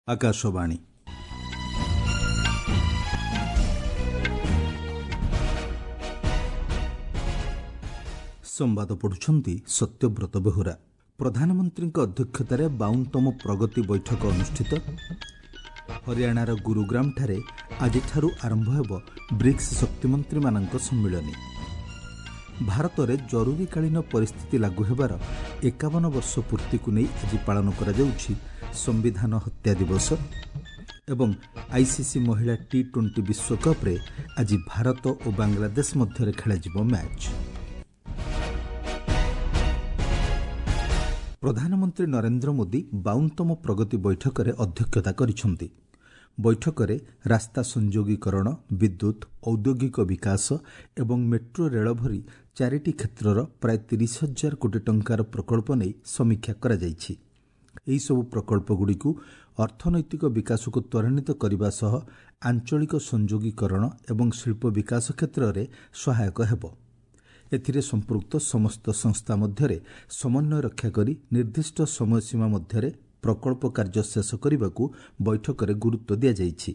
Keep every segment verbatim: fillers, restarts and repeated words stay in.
ଆକାଶବାଣୀ। ସମ୍ବାଦ ପଢୁଛନ୍ତି ସତ୍ୟବ୍ରତ ବେହୁରା। ପ୍ରଧାନମନ୍ତ୍ରୀଙ୍କ ଅଧ୍ୟକ୍ଷତାରେ ବାଉନତମ ପ୍ରଗତି ବୈଠକ ଅନୁଷ୍ଠିତ। ହରିୟାଣାର ଗୁରୁଗ୍ରାମଠାରେ ଆଜିଠାରୁ ଆରମ୍ଭ ହେବ ବ୍ରିକ୍ସ ଶକ୍ତିମନ୍ତ୍ରୀମାନଙ୍କ ସମ୍ମିଳନୀ। ଭାରତରେ ଜରୁରୀକାଳୀନ ପରିସ୍ଥିତି ଲାଗୁ ହେବାର ଏକାବନ ବର୍ଷ ପୂର୍ତ୍ତିକୁ ନେଇ ଆଜି ପାଳନ କରାଯାଉଛି ସମ୍ବିଧାନ ହତ୍ୟା ଦିବସ। ଏବଂ ଆଇସିସି ମହିଳା ଟି ଟ୍ୱେଣ୍ଟି ବିଶ୍ୱକପ୍ରେ ଆଜି ଭାରତ ଓ ବାଂଲାଦେଶ ମଧ୍ୟରେ ଖେଳାଯିବ ମ୍ୟାଚ୍। ପ୍ରଧାନମନ୍ତ୍ରୀ ନରେନ୍ଦ୍ର ମୋଦି ବାଉନତମ ପ୍ରଗତି ବୈଠକରେ ଅଧ୍ୟକ୍ଷତା କରିଛନ୍ତି। ବୈଠକରେ ରାସ୍ତା ସଂଯୋଗୀକରଣ, ବିଦ୍ୟୁତ୍, ଔଦ୍ୟୋଗିକ ବିକାଶ ଏବଂ ମେଟ୍ରୋ ରେଳ ଭଳି ଚାରିଟି କ୍ଷେତ୍ରର ପ୍ରାୟ ତିରିଶ ହଜାର କୋଟି ଟଙ୍କାର ପ୍ରକଳ୍ପ ନେଇ ସମୀକ୍ଷା କରାଯାଇଛି। ଏହିସବୁ ପ୍ରକଳ୍ପଗୁଡ଼ିକୁ ଅର୍ଥନୈତିକ ବିକାଶକୁ ତ୍ୱରାନ୍ୱିତ କରିବା ସହ ଆଞ୍ଚଳିକ ସଂଯୋଗୀକରଣ ଏବଂ ଶିଳ୍ପ ବିକାଶ କ୍ଷେତ୍ରରେ ସହାୟକ ହେବ। ଏଥିରେ ସମ୍ପୃକ୍ତ ସମସ୍ତ ସଂସ୍ଥା ମଧ୍ୟରେ ସମନ୍ୱୟ ରକ୍ଷା କରି ନିର୍ଦ୍ଦିଷ୍ଟ ସମୟସୀମା ମଧ୍ୟରେ ପ୍ରକଳ୍ପ କାର୍ଯ୍ୟ ଶେଷ କରିବାକୁ ବୈଠକରେ ଗୁରୁତ୍ୱ ଦିଆଯାଇଛି।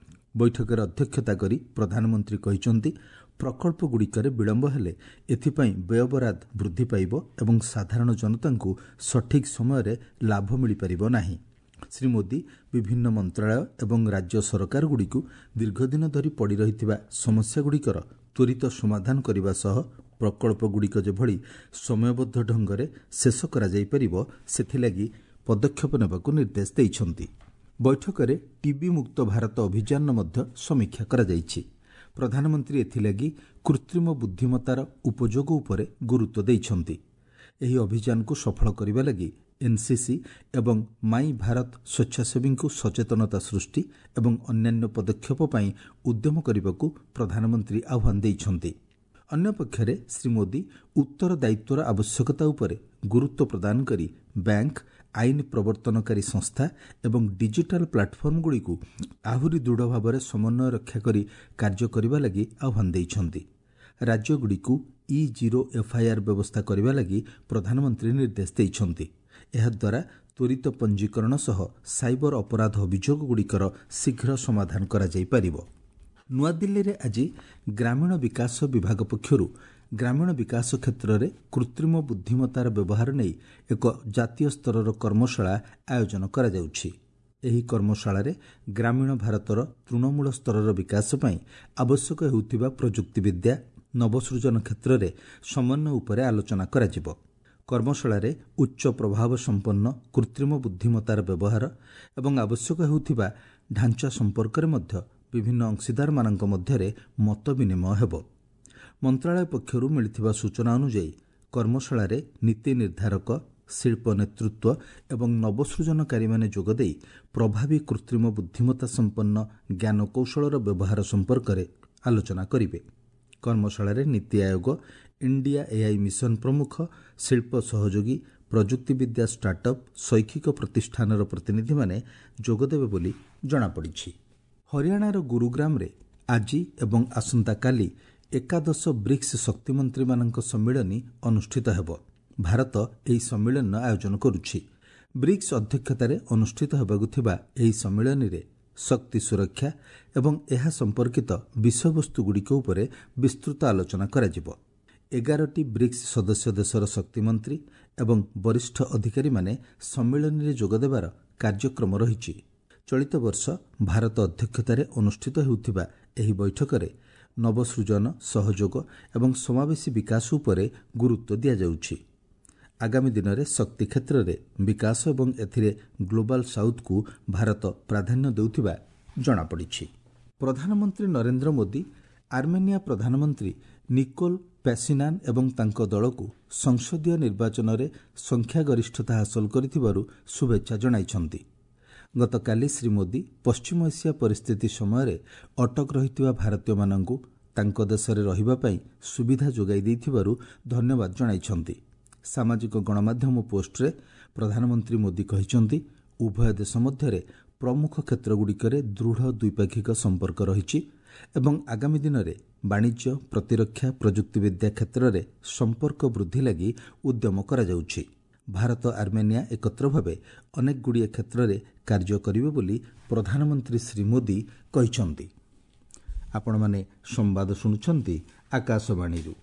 ବୈଠକରେ ଅଧ୍ୟକ୍ଷତା କରି ପ୍ରଧାନମନ୍ତ୍ରୀ କହିଛନ୍ତି, ପ୍ରକଳ୍ପଗୁଡ଼ିକରେ ବିଳମ୍ବ ହେଲେ ଏଥିପାଇଁ ବ୍ୟୟବରାଦ ବୃଦ୍ଧି ପାଇବ ଏବଂ ସାଧାରଣ ଜନତାଙ୍କୁ ସଠିକ୍ ସମୟରେ ଲାଭ ମିଳିପାରିବ ନାହିଁ। ଶ୍ରୀ ମୋଦି ବିଭିନ୍ନ ମନ୍ତ୍ରଣାଳୟ ଏବଂ ରାଜ୍ୟ ସରକାରଗୁଡ଼ିକୁ ଦୀର୍ଘଦିନ ଧରି ପଡ଼ି ରହିଥିବା ସମସ୍ୟାଗୁଡ଼ିକର ତ୍ୱରିତ ସମାଧାନ କରିବା ସହ ପ୍ରକଳ୍ପଗୁଡ଼ିକ ଯେଭଳି ସମୟବଦ୍ଧ ଢଙ୍ଗରେ ଶେଷ କରାଯାଇପାରିବ ସେଥିଲାଗି ପଦକ୍ଷେପ ନେବାକୁ ନିର୍ଦ୍ଦେଶ ଦେଇଛନ୍ତି। ବୈଠକରେ ଟିବି ମୁକ୍ତ ଭାରତ ଅଭିଯାନର ମଧ୍ୟ ସମୀକ୍ଷା କରାଯାଇଛି। ପ୍ରଧାନମନ୍ତ୍ରୀ ଏଥିଲାଗି କୃତ୍ରିମ ବୁଦ୍ଧିମତ୍ତାର ଉପଯୋଗ ଉପରେ ଗୁରୁତ୍ୱ ଦେଇଛନ୍ତି। ଏହି ଅଭିଯାନକୁ ସଫଳ କରିବା ଲାଗି ଏନ୍ସିସି ଏବଂ ମାଇ ଭାରତ ସ୍ୱେଚ୍ଛାସେବୀଙ୍କୁ ସଚେତନତା ସୃଷ୍ଟି ଏବଂ ଅନ୍ୟାନ୍ୟ ପଦକ୍ଷେପ ପାଇଁ ଉଦ୍ୟମ କରିବାକୁ ପ୍ରଧାନମନ୍ତ୍ରୀ ଆହ୍ୱାନ ଦେଇଛନ୍ତି। ଅନ୍ୟପକ୍ଷରେ ଶ୍ରୀ ମୋଦି ଉତ୍ତରଦାୟିତ୍ୱର ଆବଶ୍ୟକତା ଉପରେ ଗୁରୁତ୍ୱ ପ୍ରଦାନ କରି ବ୍ୟାଙ୍କ, ଆଇନ ପ୍ରବର୍ତ୍ତନକାରୀ ସଂସ୍ଥା ଏବଂ ଡିଜିଟାଲ ପ୍ଲାଟଫର୍ମଗୁଡ଼ିକୁ ଆହୁରି ଦୃଢ଼ ଭାବରେ ସମନ୍ୱୟ ରକ୍ଷା କରି କାର୍ଯ୍ୟ କରିବା ଲାଗି ଆହ୍ୱାନ ଦେଇଛନ୍ତି। ରାଜ୍ୟଗୁଡ଼ିକୁ ଇ ଜିରୋ ଏଫ୍ଆଇଆର୍ ବ୍ୟବସ୍ଥା କରିବା ଲାଗି ପ୍ରଧାନମନ୍ତ୍ରୀ ନିର୍ଦ୍ଦେଶ ଦେଇଛନ୍ତି। ଏହାଦ୍ୱାରା ତ୍ୱରିତ ପଞ୍ଜୀକରଣ ସହ ସାଇବର ଅପରାଧ ଅଭିଯୋଗଗୁଡ଼ିକର ଶୀଘ୍ର ସମାଧାନ କରାଯାଇପାରିବ। ନୂଆଦିଲ୍ଲୀରେ ଆଜି ଗ୍ରାମୀଣ ବିକାଶ ବିଭାଗ ପକ୍ଷରୁ ଗ୍ରାମୀଣ ବିକାଶ କ୍ଷେତ୍ରରେ କୃତ୍ରିମ ବୁଦ୍ଧିମତ୍ତାର ବ୍ୟବହାର ନେଇ ଏକ ଜାତୀୟ ସ୍ତରର କର୍ମଶାଳା ଆୟୋଜନ କରାଯାଉଛି। ଏହି କର୍ମଶାଳାରେ ଗ୍ରାମୀଣ ଭାରତର ତୃଣମୂଳ ସ୍ତରର ବିକାଶ ପାଇଁ ଆବଶ୍ୟକ ହେଉଥିବା ପ୍ରଯୁକ୍ତିବିଦ୍ୟା, ନବସୃଜନ କ୍ଷେତ୍ରରେ ସମନ୍ୱୟ ଉପରେ ଆଲୋଚନା କରାଯିବ। କର୍ମଶାଳାରେ ଉଚ୍ଚ ପ୍ରଭାବ ସମ୍ପନ୍ନ କୃତ୍ରିମ ବୁଦ୍ଧିମତ୍ତାର ବ୍ୟବହାର ଏବଂ ଆବଶ୍ୟକ ହେଉଥିବା ଢାଞ୍ଚା ସମ୍ପର୍କରେ ମଧ୍ୟ ବିଭିନ୍ନ ଅଂଶୀଦାରମାନଙ୍କ ମଧ୍ୟରେ ମତ ବିନିମୟ ହେବ। ମନ୍ତ୍ରଣାଳୟ ପକ୍ଷରୁ ମିଳିଥିବା ସୂଚନା ଅନୁଯାୟୀ କର୍ମଶାଳାରେ ନୀତି ନିର୍ଦ୍ଧାରକ, ଶିଳ୍ପ ନେତୃତ୍ୱ ଏବଂ ନବସୃଜନକାରୀମାନେ ଯୋଗଦେଇ ପ୍ରଭାବୀ କୃତ୍ରିମ ବୁଦ୍ଧିମତ୍ତା ସମ୍ପନ୍ନ ଜ୍ଞାନକୌଶଳର ବ୍ୟବହାର ସମ୍ପର୍କରେ ଆଲୋଚନା କରିବେ। କର୍ମଶାଳାରେ NITI Aayog, India AI mission ପ୍ରମୁଖ, ଶିଳ୍ପ ସହଯୋଗୀ, ପ୍ରଯୁକ୍ତିବିଦ୍ୟା ଷ୍ଟାର୍ଟଅପ୍, ଶୈକ୍ଷିକ ପ୍ରତିଷ୍ଠାନର ପ୍ରତିନିଧିମାନେ ଯୋଗଦେବେ ବୋଲି ଜଣାପଡ଼ିଛି। ହରିୟାଣାର ଗୁରୁଗ୍ରାମରେ ଆଜି ଏବଂ ଆସନ୍ତାକାଲି ଏକାଦଶ ବ୍ରିକ୍ସ ଶକ୍ତିମନ୍ତ୍ରୀମାନଙ୍କ ସମ୍ମିଳନୀ ଅନୁଷ୍ଠିତ ହେବ। ଭାରତ ଏହି ସମ୍ମିଳନୀର ଆୟୋଜନ କରୁଛି। ବ୍ରିକ୍ସ ଅଧ୍ୟକ୍ଷତାରେ ଅନୁଷ୍ଠିତ ହେବାକୁ ଥିବା ଏହି ସମ୍ମିଳନୀରେ ଶକ୍ତି ସୁରକ୍ଷା ଏବଂ ଏହା ସମ୍ପର୍କିତ ବିଷୟବସ୍ତୁଗୁଡ଼ିକ ଉପରେ ବିସ୍ତୃତ ଆଲୋଚନା କରାଯିବ। ଏଗାରଟି ବ୍ରିକ୍ସ ସଦସ୍ୟ ଦେଶର ଶକ୍ତିମନ୍ତ୍ରୀ ଏବଂ ବରିଷ୍ଠ ଅଧିକାରୀମାନେ ସମ୍ମିଳନୀରେ ଯୋଗଦେବାର କାର୍ଯ୍ୟକ୍ରମ ରହିଛି। ଚଳିତ ବର୍ଷ ଭାରତ ଅଧ୍ୟକ୍ଷତାରେ ଅନୁଷ୍ଠିତ ହେଉଥିବା ଏହି ବୈଠକରେ ନବସୃଜନ, ସହଯୋଗ ଏବଂ ସମାବେଶୀ ବିକାଶ ଉପରେ ଗୁରୁତ୍ୱ ଦିଆଯାଉଛି। ଆଗାମୀ ଦିନରେ ଶକ୍ତି କ୍ଷେତ୍ରରେ ବିକାଶ ଏବଂ ଏଥିରେ ଗ୍ଲୋବାଲ ସାଉଥକୁ ଭାରତ ପ୍ରାଧାନ୍ୟ ଦେଉଥିବା ଜଣାପଡ଼ିଛି। ପ୍ରଧାନମନ୍ତ୍ରୀ ନରେନ୍ଦ୍ର ମୋଦି ଆର୍ମେନିଆ ପ୍ରଧାନମନ୍ତ୍ରୀ ନିକୋଲ ପ୍ୟାସିନାନ୍ ଏବଂ ତାଙ୍କ ଦଳକୁ ସଂସଦୀୟ ନିର୍ବାଚନରେ ସଂଖ୍ୟାଗରିଷ୍ଠତା ହାସଲ କରିଥିବାରୁ ଶୁଭେଚ୍ଛା ଜଣାଇଛନ୍ତି। ଗତକାଲି ଶ୍ରୀ ମୋଦି ପଶ୍ଚିମ ଏସିଆ ପରିସ୍ଥିତି ସମୟରେ ଅଟକ ରହିଥିବା ଭାରତୀୟମାନଙ୍କୁ ତାଙ୍କ ଦେଶରେ ରହିବା ପାଇଁ ସୁବିଧା ଯୋଗାଇ ଦେଇଥିବାରୁ ଧନ୍ୟବାଦ ଜଣାଇଛନ୍ତି। ସାମାଜିକ ଗଣମାଧ୍ୟମ ପୋଷ୍ଟରେ ପ୍ରଧାନମନ୍ତ୍ରୀ ମୋଦି କହିଛନ୍ତି, ଉଭୟ ଦେଶ ମଧ୍ୟରେ ପ୍ରମୁଖ କ୍ଷେତ୍ରଗୁଡ଼ିକରେ ଦୃଢ଼ ଦ୍ୱିପାକ୍ଷିକ ସମ୍ପର୍କ ରହିଛି ଏବଂ ଆଗାମୀ ଦିନରେ ବାଣିଜ୍ୟ, ପ୍ରତିରକ୍ଷା, ପ୍ରଯୁକ୍ତିବିଦ୍ୟା କ୍ଷେତ୍ରରେ ସମ୍ପର୍କ ବୃଦ୍ଧି ଲାଗି ଉଦ୍ୟମ କରାଯାଉଛି। ଭାରତ ଆର୍ମେନିଆ ଏକତ୍ର ଭାବେ ଅନେକଗୁଡ଼ିଏ କ୍ଷେତ୍ରରେ କାର୍ଯ୍ୟ କରିବେ ବୋଲି ପ୍ରଧାନମନ୍ତ୍ରୀ ଶ୍ରୀ ମୋଦି କହିଛନ୍ତି। ଆପଣମାନେ ସମ୍ବାଦ ଶୁଣୁଛନ୍ତି ଆକାଶବାଣୀରୁ।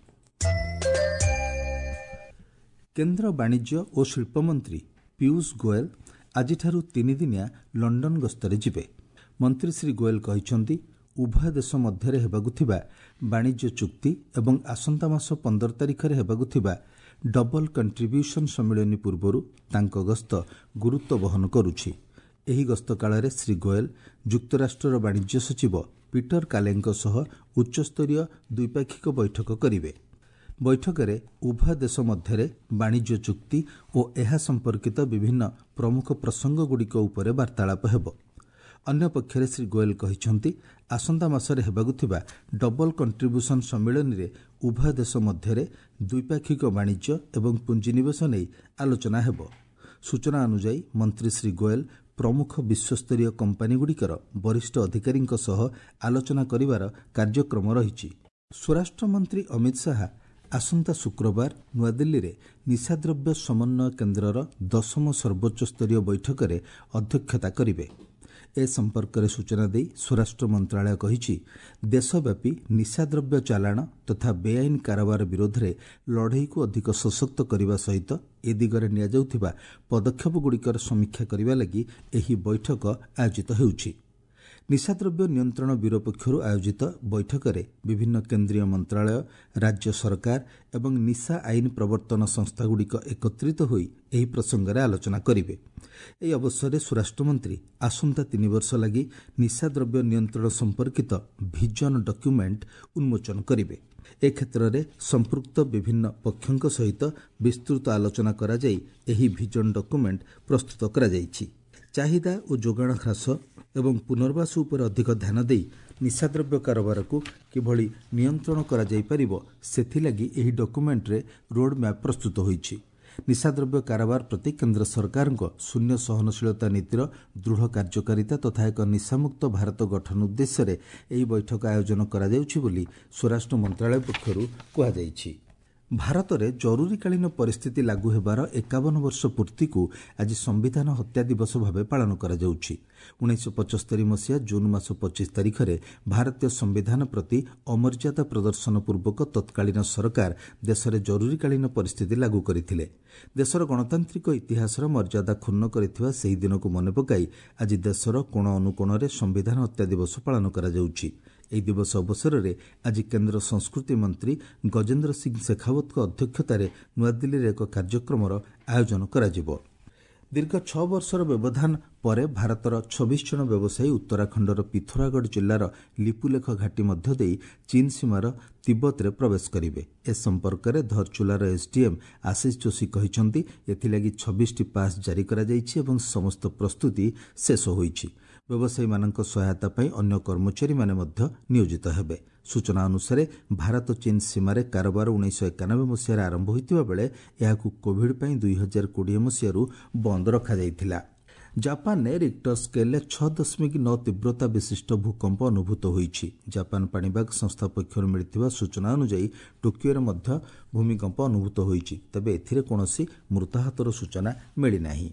କେନ୍ଦ୍ର ବାଣିଜ୍ୟ ଓ ଶିଳ୍ପ ମନ୍ତ୍ରୀ ପୀୟୁଷ ଗୋୟଲ ଆଜିଠାରୁ ତିନିଦିନିଆ ଲଣ୍ଡନ ଗସ୍ତରେ ଯିବେ। ମନ୍ତ୍ରୀ ଶ୍ରୀ ଗୋୟଲ କହିଛନ୍ତି, ଉଭୟ ଦେଶ ମଧ୍ୟରେ ହେବାକୁ ଥିବା ବାଣିଜ୍ୟ ଚୁକ୍ତି ଏବଂ ଆସନ୍ତା ମାସ ପନ୍ଦର ତାରିଖରେ ହେବାକୁ ଥିବା ଡବଲ କଣ୍ଟ୍ରିବ୍ୟୁସନ ସମ୍ମିଳନୀ ପୂର୍ବରୁ ତାଙ୍କ ଗସ୍ତ ଗୁରୁତ୍ୱ ବହନ କରୁଛି। ଏହି ଗସ୍ତ କାଳରେ ଶ୍ରୀ ଗୋୟଲ ଯୁକ୍ତରାଷ୍ଟ୍ରର ବାଣିଜ୍ୟ ସଚିବ ପିଟର କାଲେଙ୍କ ସହ ଉଚ୍ଚସ୍ତରୀୟ ଦ୍ୱିପାକ୍ଷିକ ବୈଠକ କରିବେ। ବୈଠକରେ ଉଭୟ ଦେଶ ମଧ୍ୟରେ ବାଣିଜ୍ୟ ଚୁକ୍ତି ଓ ଏହା ସମ୍ପର୍କିତ ବିଭିନ୍ନ ପ୍ରମୁଖ ପ୍ରସଙ୍ଗଗୁଡ଼ିକ ଉପରେ ବାର୍ତ୍ତାଳାପ ହେବ। ଅନ୍ୟପକ୍ଷରେ ଶ୍ରୀ ଗୋୟଲ କହିଛନ୍ତି, ଆସନ୍ତା ମାସରେ ହେବାକୁ ଥିବା ଡବଲ କଣ୍ଟ୍ରିବ୍ୟୁସନ ସମ୍ମିଳନୀରେ ଉଭୟ ଦେଶ ମଧ୍ୟରେ ଦ୍ୱିପାକ୍ଷିକ ବାଣିଜ୍ୟ ଏବଂ ପୁଞ୍ଜିନିବେଶ ନେଇ ଆଲୋଚନା ହେବ। ସୂଚନା ଅନୁଯାୟୀ ମନ୍ତ୍ରୀ ଶ୍ରୀ ଗୋୟଲ ପ୍ରମୁଖ ବିଶ୍ୱସ୍ତରୀୟ କମ୍ପାନୀଗୁଡ଼ିକର ବରିଷ୍ଠ ଅଧିକାରୀଙ୍କ ସହ ଆଲୋଚନା କରିବାର କାର୍ଯ୍ୟକ୍ରମ ରହିଛି। ସ୍ୱରାଷ୍ଟ୍ରମନ୍ତ୍ରୀ ଅମିତ ଶାହା ଆସନ୍ତା ଶୁକ୍ରବାର ନୂଆଦିଲ୍ଲୀରେ ନିଶାଦ୍ରବ୍ୟ ସମନ୍ୱୟ କେନ୍ଦ୍ରର ଦଶମ ସର୍ବୋଚ୍ଚ ସ୍ତରୀୟ ବୈଠକରେ ଅଧ୍ୟକ୍ଷତା କରିବେ। ଏ ସମ୍ପର୍କରେ ସୂଚନା ଦେଇ ସ୍ୱରାଷ୍ଟ୍ର ମନ୍ତ୍ରଣାଳୟ କହିଛି, ଦେଶବ୍ୟାପୀ ନିଶାଦ୍ରବ୍ୟ ଚାଲାଣ ତଥା ବେଆଇନ କାରବାର ବିରୋଧରେ ଲଢ଼େଇକୁ ଅଧିକ ସଶକ୍ତ କରିବା ସହିତ ଏ ଦିଗରେ ନିଆଯାଉଥିବା ପଦକ୍ଷେପଗୁଡ଼ିକର ସମୀକ୍ଷା କରିବା ଲାଗି ଏହି ବୈଠକ ଆୟୋଜିତ ହେଉଛି। ନିଶାଦ୍ରବ୍ୟ ନିୟନ୍ତ୍ରଣ ବ୍ୟୁରୋ ପକ୍ଷରୁ ଆୟୋଜିତ ବୈଠକରେ ବିଭିନ୍ନ କେନ୍ଦ୍ରୀୟ ମନ୍ତ୍ରଣାଳୟ, ରାଜ୍ୟ ସରକାର ଏବଂ ନିଶା ଆଇନ ପ୍ରବର୍ତ୍ତନ ସଂସ୍ଥାଗୁଡ଼ିକ ଏକତ୍ରିତ ହୋଇ ଏହି ପ୍ରସଙ୍ଗରେ ଆଲୋଚନା କରିବେ। ଏହି ଅବସରରେ ସ୍ୱରାଷ୍ଟ୍ରମନ୍ତ୍ରୀ ଆସନ୍ତା ତିନି ବର୍ଷ ଲାଗି ନିଶାଦ୍ରବ୍ୟ ନିୟନ୍ତ୍ରଣ ସମ୍ପର୍କିତ ଭିଜନ ଡକ୍ୟୁମେଣ୍ଟ ଉନ୍ମୋଚନ କରିବେ। ଏ କ୍ଷେତ୍ରରେ ସମ୍ପୃକ୍ତ ବିଭିନ୍ନ ପକ୍ଷଙ୍କ ସହିତ ବିସ୍ତୃତ ଆଲୋଚନା କରାଯାଇ ଏହି ଭିଜନ ଡକ୍ୟୁମେଣ୍ଟ ପ୍ରସ୍ତୁତ କରାଯାଇଛି। ଚାହିଦା ଓ ଯୋଗାଣ ହ୍ରାସ ଏବଂ ପୁନର୍ବାସ ଉପରେ ଅଧିକ ଧ୍ୟାନ ଦେଇ ନିଶାଦ୍ରବ୍ୟ କାରବାରକୁ କିଭଳି ନିୟନ୍ତ୍ରଣ କରାଯାଇପାରିବ ସେଥିଲାଗି ଏହି ଡକ୍ୟୁମେଣ୍ଟରେ ରୋଡ୍ ମ୍ୟାପ୍ ପ୍ରସ୍ତୁତ ହୋଇଛି। ନିଶାଦ୍ରବ୍ୟ କାରବାର ପ୍ରତି କେନ୍ଦ୍ର ସରକାରଙ୍କ ଶୂନ୍ୟ ସହନଶୀଳତା ନୀତିର ଦୃଢ଼ କାର୍ଯ୍ୟକାରିତା ତଥା ଏକ ନିଶାମୁକ୍ତ ଭାରତ ଗଠନ ଉଦ୍ଦେଶ୍ୟରେ ଏହି ବୈଠକ ଆୟୋଜନ କରାଯାଉଛି ବୋଲି ସ୍ୱରାଷ୍ଟ୍ର ମନ୍ତ୍ରଣାଳୟ ପକ୍ଷରୁ କୁହାଯାଇଛି। ଭାରତରେ ଜରୁରୀକାଳୀନ ପରିସ୍ଥିତି ଲାଗୁ ହେବାର ଏକାବନ ବର୍ଷ ପୂର୍ତ୍ତିକୁ ଆଜି ସମ୍ବିଧାନ ହତ୍ୟା ଦିବସ ଭାବେ ପାଳନ କରାଯାଉଛି। ଉଣେଇଶହ ପଚସ୍ତରୀ ମସିହା ଜୁନ୍ ମାସ ପଚିଶ ତାରିଖରେ ଭାରତୀୟ ସମ୍ବିଧାନ ପ୍ରତି ଅମର୍ଯ୍ୟାଦା ପ୍ରଦର୍ଶନ ପୂର୍ବକ ତତ୍କାଳୀନ ସରକାର ଦେଶରେ ଜରୁରୀକାଳୀନ ପରିସ୍ଥିତି ଲାଗୁ କରିଥିଲେ। ଦେଶର ଗଣତାନ୍ତ୍ରିକ ଇତିହାସର ମର୍ଯ୍ୟାଦା କ୍ଷୁଣ୍ଣ କରିଥିବା ସେହି ଦିନକୁ ମନେ ପକାଇ ଆଜି ଦେଶର କୋଣ ଅନୁକୋଣରେ ସମ୍ବିଧାନ ହତ୍ୟା ଦିବସ ପାଳନ କରାଯାଉଛି। ଏହି ଦିବସ ଅବସରରେ ଆଜି କେନ୍ଦ୍ର ସଂସ୍କୃତି ମନ୍ତ୍ରୀ ଗଜେନ୍ଦ୍ର ସିଂ ଶେଖାୱତଙ୍କ ଅଧ୍ୟକ୍ଷତାରେ ନୂଆଦିଲ୍ଲୀରେ ଏକ କାର୍ଯ୍ୟକ୍ରମର ଆୟୋଜନ କରାଯିବ। ଦୀର୍ଘ ଛଅ ବର୍ଷର ବ୍ୟବଧାନ ପରେ ଭାରତର ଛବିଶ ଜଣ ବ୍ୟବସାୟୀ ଉତ୍ତରାଖଣ୍ଡର ପିଥୋରାଗଡ଼ ଜିଲ୍ଲାର ଲିପୁଲେଖ ଘାଟି ମଧ୍ୟ ଦେଇ ଚୀନ୍ ସୀମାର ତିବ୍ବତରେ ପ୍ରବେଶ କରିବେ। ଏ ସମ୍ପର୍କରେ ଧରଚୁଲାର ଏସ୍ଡିଏମ୍ ଆଶିଷ ଯୋଶୀ କହିଛନ୍ତି, ଏଥିଲାଗି ଛବିଶଟି ପାସ୍ ଜାରି କରାଯାଇଛି ଏବଂ ସମସ୍ତ ପ୍ରସ୍ତୁତି ଶେଷ ହୋଇଛି। ବ୍ୟବସାୟୀମାନଙ୍କ ସହାୟତା ପାଇଁ ଅନ୍ୟ କର୍ମଚାରୀମାନେ ମଧ୍ୟ ନିୟୋଜିତ ହେବେ। ସୂଚନା ଅନୁସାରେ ଭାରତ ଚୀନ୍ ସୀମାରେ କାରବାର ଉଣେଇଶହ ଏକାନବେ ମସିହାରେ ଆରମ୍ଭ ହୋଇଥିବା ବେଳେ ଏହାକୁ କୋଭିଡ୍ ପାଇଁ ଦୁଇ ହଜାର କୋଡ଼ିଏ ମସିହାରୁ ବନ୍ଦ ରଖାଯାଇଥିଲା। ଜାପାନରେ ରିକ୍ଟର ସ୍କେଲରେ ଛଅ ଦଶମିକ ନଅ ତୀବ୍ରତା ବିଶିଷ୍ଟ ଭୂକମ୍ପ ଅନୁଭୂତ ହୋଇଛି। ଜାପାନ ପାଣିପାଗ ସଂସ୍ଥା ପକ୍ଷରୁ ମିଳିଥିବା ସୂଚନା ଅନୁଯାୟୀ ଟୋକିଓରେ ମଧ୍ୟ ଭୂମିକମ୍ପ ଅନୁଭୂତ ହୋଇଛି, ତେବେ ଏଥିରେ କୌଣସି ମୃତାହତର ସୂଚନା ମିଳିନାହିଁ।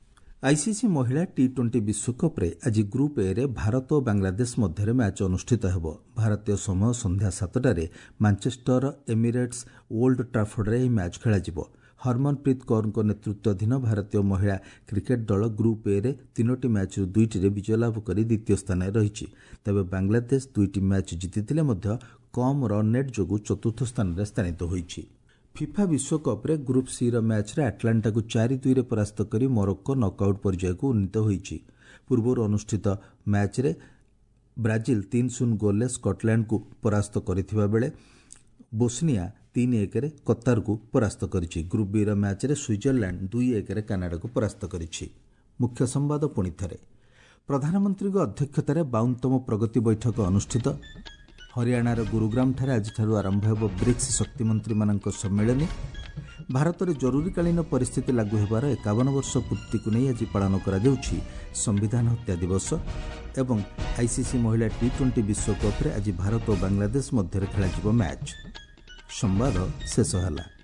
ଆଇସିସି ମହିଳା ଟି ଟ୍ୱେଣ୍ଟି ବିଶ୍ୱକପ୍ରେ ଆଜି ଗ୍ରୁପ୍ ଏରେ ଭାରତ ଓ ବାଂଲାଦେଶ ମଧ୍ୟରେ ମ୍ୟାଚ୍ ଅନୁଷ୍ଠିତ ହେବ। ଭାରତୀୟ ସମୟ ସନ୍ଧ୍ୟା ସାତଟାରେ ମାଞ୍ଚେଷ୍ଟର ଏମିରେଟ୍ସ ଓଲ୍ଡ ଟ୍ରାଫୋର୍ଡରେ ଏହି ମ୍ୟାଚ୍ ଖେଳାଯିବ। ହରମନପ୍ରୀତ କୌରଙ୍କ ନେତୃତ୍ୱାଧୀନ ଭାରତୀୟ ମହିଳା କ୍ରିକେଟ୍ ଦଳ ଗ୍ରୁପ୍ ଏରେ ତିନୋଟି ମ୍ୟାଚ୍ରୁ ଦୁଇଟିରେ ବିଜୟ ଲାଭ କରି ଦ୍ୱିତୀୟ ସ୍ଥାନରେ ରହିଛି। ତେବେ ବାଂଲାଦେଶ ଦୁଇଟି ମ୍ୟାଚ୍ ଜିତିଥିଲେ ମଧ୍ୟ କମ୍ ରନ୍ ନେଟ୍ ଯୋଗୁଁ ଚତୁର୍ଥ ସ୍ଥାନରେ ସ୍ଥାନିତ ହୋଇଛି। ଫିଫା ବିଶ୍ୱକପ୍ରେ ଗ୍ରୁପ୍ ସି'ର ମ୍ୟାଚ୍ରେ ଆଟ୍ଲାଣ୍ଟାକୁ ଚାରି ଦୁଇରେ ପରାସ୍ତ କରି ମରୋକ୍କୋ ନକ୍ଆଉଟ୍ ପର୍ଯ୍ୟାୟକୁ ଉନ୍ନୀତ ହୋଇଛି। ପୂର୍ବରୁ ଅନୁଷ୍ଠିତ ମ୍ୟାଚ୍ରେ ବ୍ରାଜିଲ୍ ତିନି ଶୂନ ଗୋଲ୍ରେ ସ୍କଟଲ୍ୟାଣ୍ଡକୁ ପରାସ୍ତ କରିଥିବା ବେଳେ ବୋସ୍ନିଆ ତିନି ଏକରେ କତାରକୁ ପରାସ୍ତ କରିଛି। ଗ୍ରୁପ୍ ବି'ର ମ୍ୟାଚ୍ରେ ସୁଇଜରଲ୍ୟାଣ୍ଡ ଦୁଇ ଏକରେ କାନାଡାକୁ ପରାସ୍ତ କରିଛି। ମୁଖ୍ୟ ସମ୍ବାଦ ପୁଣି ଥରେ। ପ୍ରଧାନମନ୍ତ୍ରୀଙ୍କ ଅଧ୍ୟକ୍ଷତାରେ ବାଉନତମ ପ୍ରଗତି ବୈଠକ ଅନୁଷ୍ଠିତ। ହରିୟାଣାର ଗୁରୁଗ୍ରାମଠାରେ ଆଜିଠାରୁ ଆରମ୍ଭ ହେବ ବ୍ରିକ୍ସ ଶକ୍ତିମନ୍ତ୍ରୀମାନଙ୍କ ସମ୍ମିଳନୀ। ଭାରତରେ ଜରୁରୀକାଳୀନ ପରିସ୍ଥିତି ଲାଗୁ ହେବାର ଏକାବନ ବର୍ଷ ପୂର୍ତ୍ତିକୁ ନେଇ ଆଜି ପାଳନ କରାଯାଉଛି ସମ୍ବିଧାନ ହତ୍ୟା ଦିବସ। ଏବଂ ଆଇସିସି ମହିଳା ଟି ଟ୍ୱେଣ୍ଟି ବିଶ୍ୱକପ୍ରେ ଆଜି ଭାରତ ଓ ବାଂଲାଦେଶ ମଧ୍ୟରେ ଖେଳାଯିବ ମ୍ୟାଚ୍। ସମ୍ବାଦ ଶେଷ ହେଲା।